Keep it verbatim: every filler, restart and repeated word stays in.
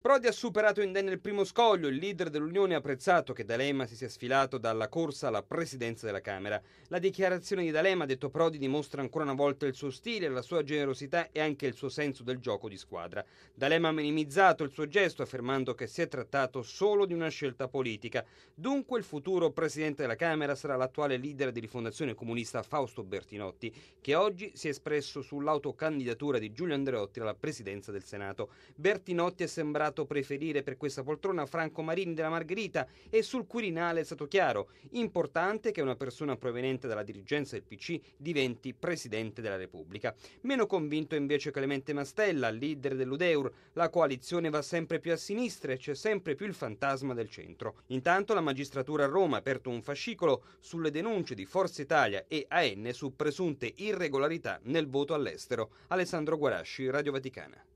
Prodi ha superato indenne il primo scoglio, il leader dell'Unione ha apprezzato che D'Alema si sia sfilato dalla corsa alla presidenza della Camera. La dichiarazione di D'Alema, ha detto Prodi, dimostra ancora una volta il suo stile, la sua generosità e anche il suo senso del gioco di squadra. D'Alema ha minimizzato il suo gesto affermando che si è trattato solo di una scelta politica. Dunque il futuro presidente della Camera sarà l'attuale leader di Rifondazione Comunista Fausto Bertinotti, che oggi si è espresso sull'autocandidatura di Giulio Andreotti alla presidenza del Senato. Bertinotti è sembrato preferire per questa poltrona Franco Marini della Margherita e sul Quirinale è stato chiaro: importante che una persona proveniente dalla dirigenza del P C diventi Presidente della Repubblica. Meno convinto invece Clemente Mastella, leader dell'U D E U R. La coalizione va sempre più a sinistra e c'è sempre più il fantasma del centro. Intanto la magistratura a Roma ha aperto un fascicolo sulle denunce di Forza Italia e A N su presunte irregolarità nel voto all'estero. Alessandro Guarasci, Radio Vaticana.